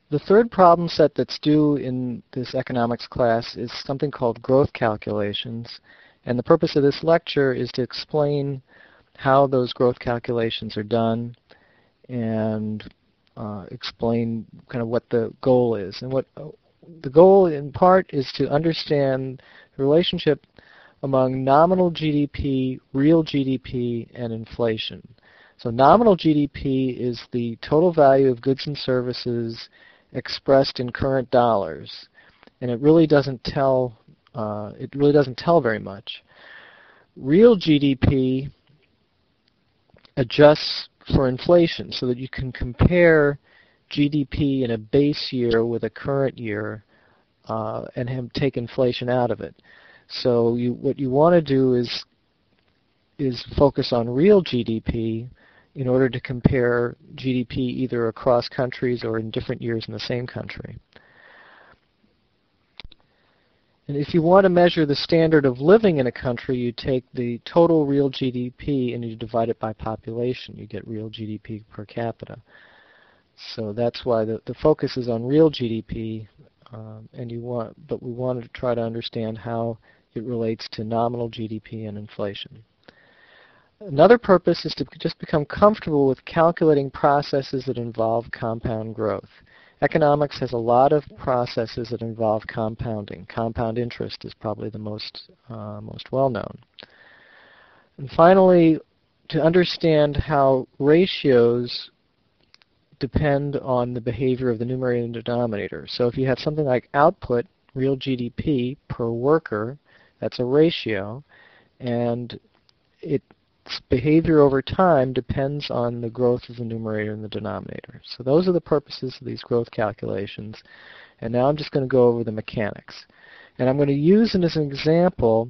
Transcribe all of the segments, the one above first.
The third problem set that's due in this economics class is something called growth calculations. And the purpose of this lecture is to explain how those growth calculations are done and explain kind of what the goal is. And what the goal in part is to understand the relationship among nominal GDP, real GDP, and inflation. So nominal GDP is the total value of goods and services expressed in current dollars, and it really doesn't tell very much. Real GDP adjusts for inflation so that you can compare GDP in a base year with a current year and take inflation out of it. So what you want to do is focus on real GDP in order to compare GDP either across countries or in different years in the same country. And if you want to measure the standard of living in a country, you take the total real GDP and you divide it by population. You get real GDP per capita. So that's why the focus is on real GDP, but we want to try to understand how it relates to nominal GDP and inflation. Another purpose is to just become comfortable with calculating processes that involve compound growth. Economics has a lot of processes that involve compounding. Compound interest is probably the most well-known. And finally, to understand how ratios depend on the behavior of the numerator and denominator. So if you have something like output, real GDP per worker, that's a ratio, and its behavior over time depends on the growth of the numerator and the denominator. So those are the purposes of these growth calculations. And now I'm just going to go over the mechanics. And I'm going to use as an example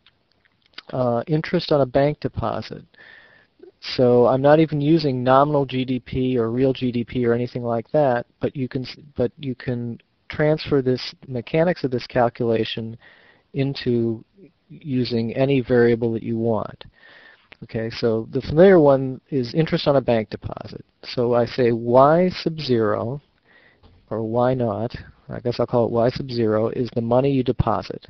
interest on a bank deposit. So I'm not even using nominal GDP or real GDP or anything like that, but you can transfer this mechanics of this calculation into using any variable that you want. Okay, so the familiar one is interest on a bank deposit. So I say y sub 0, or y naught, I guess I'll call it y sub 0, is the money you deposit.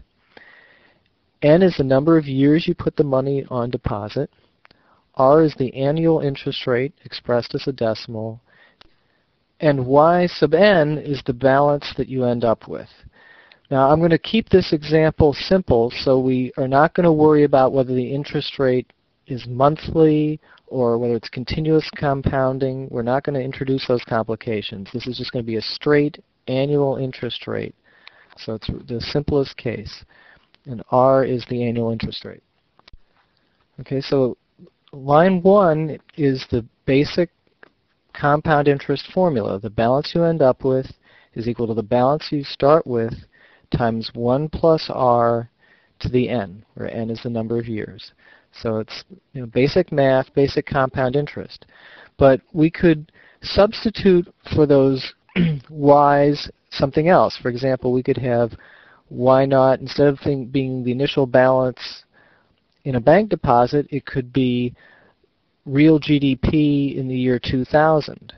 N is the number of years you put the money on deposit. R is the annual interest rate expressed as a decimal. And y sub n is the balance that you end up with. Now I'm going to keep this example simple, so we are not going to worry about whether the interest rate is monthly or whether it's continuous compounding. We're not going to introduce those complications. This is just going to be a straight annual interest rate. So it's the simplest case. And R is the annual interest rate. Okay, so line 1 is the basic compound interest formula. The balance you end up with is equal to the balance you start with times 1 plus R to the n, where n is the number of years. So it's basic math, basic compound interest. But we could substitute for those y's something else. For example, we could have y naught, instead of being the initial balance in a bank deposit, it could be real GDP in the year 2000.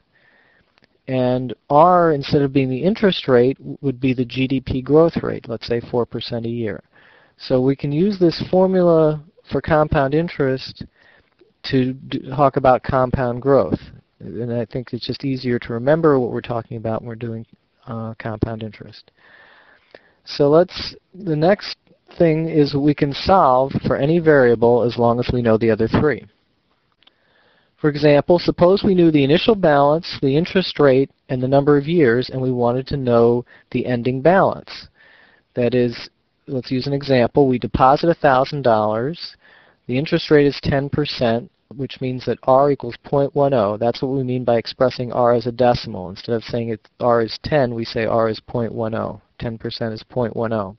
And R, instead of being the interest rate, would be the GDP growth rate, let's say 4% a year. So we can use this formula for compound interest to talk about compound growth. And I think it's just easier to remember what we're talking about when we're doing compound interest. So the next thing is we can solve for any variable as long as we know the other three. For example, suppose we knew the initial balance, the interest rate, and the number of years, and we wanted to know the ending balance. That is, let's use an example. We deposit $1,000. The interest rate is 10%, which means that R equals 0.10. That's what we mean by expressing R as a decimal. Instead of saying R is 10, we say R is 0.10. 10% is 0.10.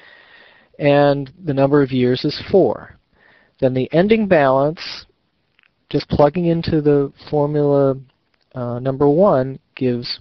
And the number of years is 4. Then the ending balance, just plugging into the formula number 1, gives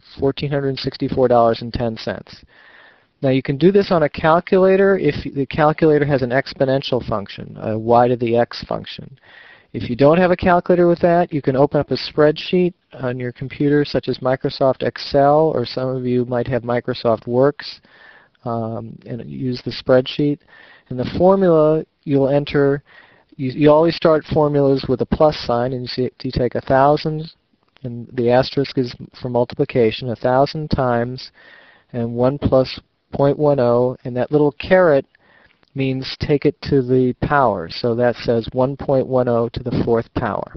$1,464.10. Now you can do this on a calculator if the calculator has an exponential function, a y to the x function. If you don't have a calculator with that, you can open up a spreadsheet on your computer, such as Microsoft Excel, or some of you might have Microsoft Works, and use the spreadsheet. And the formula you'll enter, you always start formulas with a plus sign, and you take 1,000, and the asterisk is for multiplication, 1,000 times, and 1 plus 0.10, and that little caret means take it to the power. So that says 1.10 to the 4th power.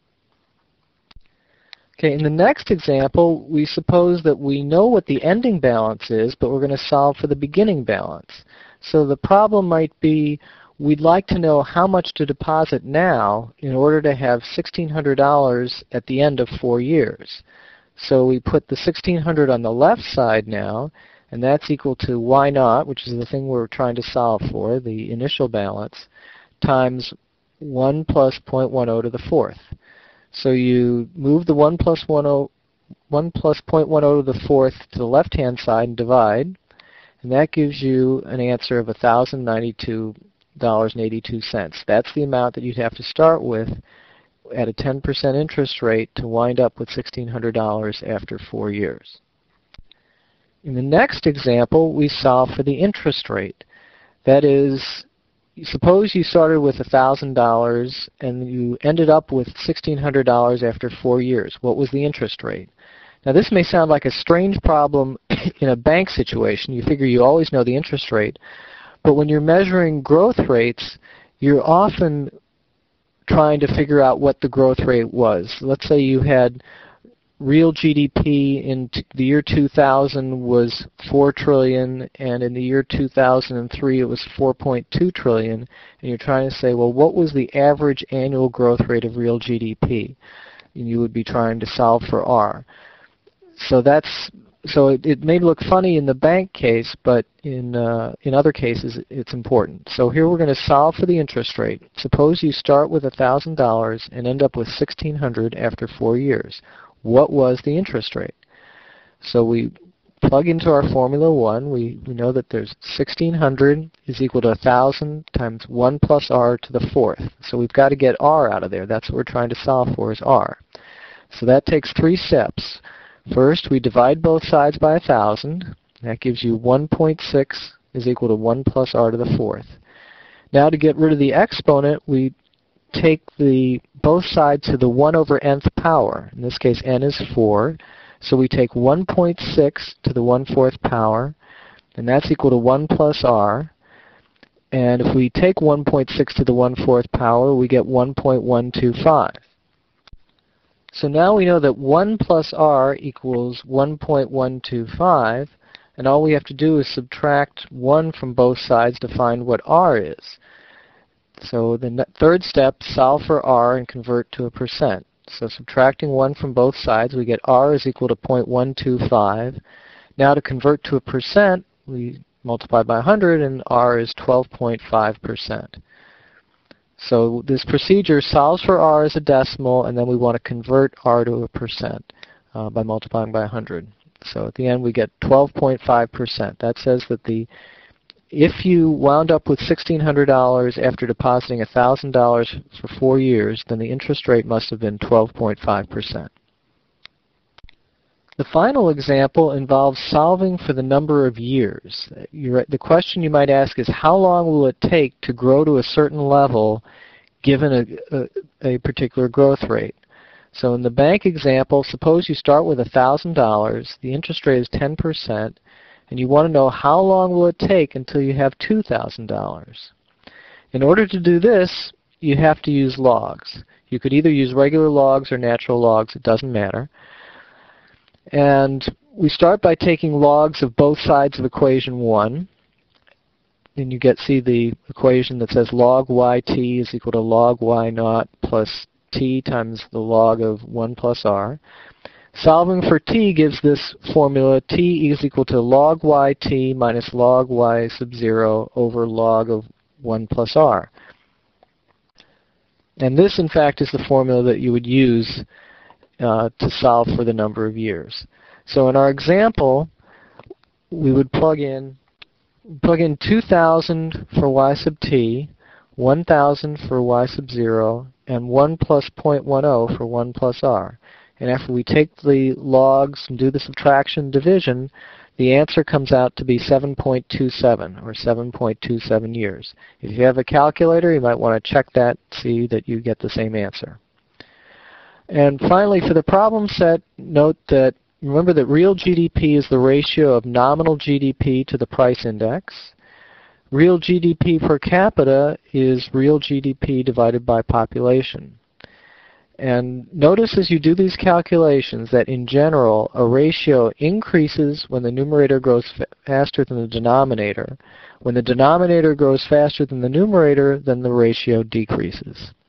Okay, in the next example, we suppose that we know what the ending balance is, but we're going to solve for the beginning balance. So the problem might be we'd like to know how much to deposit now in order to have $1,600 at the end of 4 years. So we put the $1,600 on the left side now, and that's equal to y naught, which is the thing we're trying to solve for, the initial balance, times 1 plus 0.10 to the 4th. So you move the 1 plus 0.10 to the 4th to the left-hand side and divide, and that gives you an answer of $1,092.82. That's the amount that you'd have to start with at a 10% interest rate to wind up with $1,600 after 4 years. In the next example, we solve for the interest rate. That is, suppose you started with $1,000 and you ended up with $1,600 after 4 years. What was the interest rate? Now this may sound like a strange problem in a bank situation. You figure you always know the interest rate. But when you're measuring growth rates, you're often trying to figure out what the growth rate was. Let's say you had real GDP in the year 2000 was 4 trillion, and in the year 2003 it was 4.2 trillion, and you're trying to say, well, what was the average annual growth rate of real GDP? And you would be trying to solve for R. So it may look funny in the bank case, but in other cases it's important. So here we're going to solve for the interest rate. Suppose you start with $1,000 and end up with $1,600 after 4 years. What was the interest rate? So we plug into our Formula 1. We know that there's 1,600 is equal to 1,000 times 1 plus R to the 4th. So we've got to get R out of there. That's what we're trying to solve for, is R. So that takes 3 steps. First, we divide both sides by 1,000. That gives you 1.6 is equal to 1 plus R to the 4th. Now to get rid of the exponent, we take both sides to the 1 over nth power. In this case, n is 4. So we take 1.6 to the 1/4 power, and that's equal to 1 plus R. And if we take 1.6 to the 1/4 power, we get 1.125. So now we know that 1 plus R equals 1.125, and all we have to do is subtract 1 from both sides to find what R is. So the third step, solve for R and convert to a percent. So subtracting 1 from both sides, we get R is equal to 0.125. Now to convert to a percent, we multiply by 100, and R is 12.5%. So this procedure solves for R as a decimal, and then we want to convert R to a percent by multiplying by 100. So at the end we get 12.5%. That says that if you wound up with $1,600 after depositing $1,000 for 4 years, then the interest rate must have been 12.5%. The final example involves solving for the number of years. The question you might ask is, how long will it take to grow to a certain level given a particular growth rate? So in the bank example, suppose you start with $1,000, the interest rate is 10%, and you want to know how long will it take until you have $2,000. In order to do this, you have to use logs. You could either use regular logs or natural logs, it doesn't matter. And we start by taking logs of both sides of equation 1. Then you see the equation that says log yt is equal to log y naught plus t times the log of 1 plus r. Solving for t gives this formula: t is equal to log yt minus log y sub 0 over log of 1 plus r. And this, in fact, is the formula that you would use to solve for the number of years. So in our example, we would plug in 2,000 for y sub t, 1,000 for y sub 0, and 1 plus 0.10 for 1 plus r. And after we take the logs and do the subtraction division, the answer comes out to be 7.27, or 7.27 years. If you have a calculator, you might want to check that, see that you get the same answer. And finally, for the problem set, note that, remember that real GDP is the ratio of nominal GDP to the price index. Real GDP per capita is real GDP divided by population. And notice as you do these calculations that in general a ratio increases when the numerator grows faster than the denominator. When the denominator grows faster than the numerator, then the ratio decreases.